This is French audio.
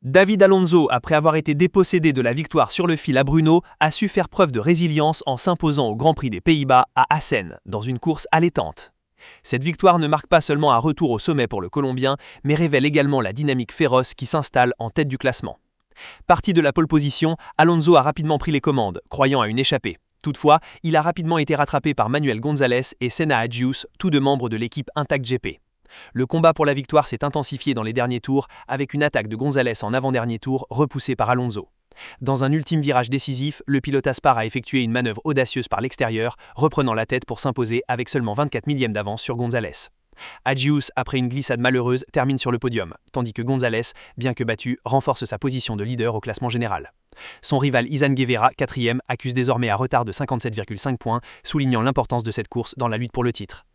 David Alonso, après avoir été dépossédé de la victoire sur le fil à Brno, a su faire preuve de résilience en s'imposant au Grand Prix des Pays-Bas à Assen, dans une course allaitante. Cette victoire ne marque pas seulement un retour au sommet pour le Colombien, mais révèle également la dynamique féroce qui s'installe en tête du classement. Parti de la pole position, Alonso a rapidement pris les commandes, croyant à une échappée. Toutefois, il a rapidement été rattrapé par Manuel González et Senna Agius, tous deux membres de l'équipe Intact GP. Le combat pour la victoire s'est intensifié dans les derniers tours avec une attaque de González en avant-dernier tour repoussée par Alonso. Dans un ultime virage décisif, le pilote Aspar a effectué une manœuvre audacieuse par l'extérieur, reprenant la tête pour s'imposer avec seulement 24 millièmes d'avance sur González. Agius, après une glissade malheureuse, termine sur le podium, tandis que González, bien que battu, renforce sa position de leader au classement général. Son rival Izan Guevara, 4e, accuse désormais un retard de 57,5 points, soulignant l'importance de cette course dans la lutte pour le titre.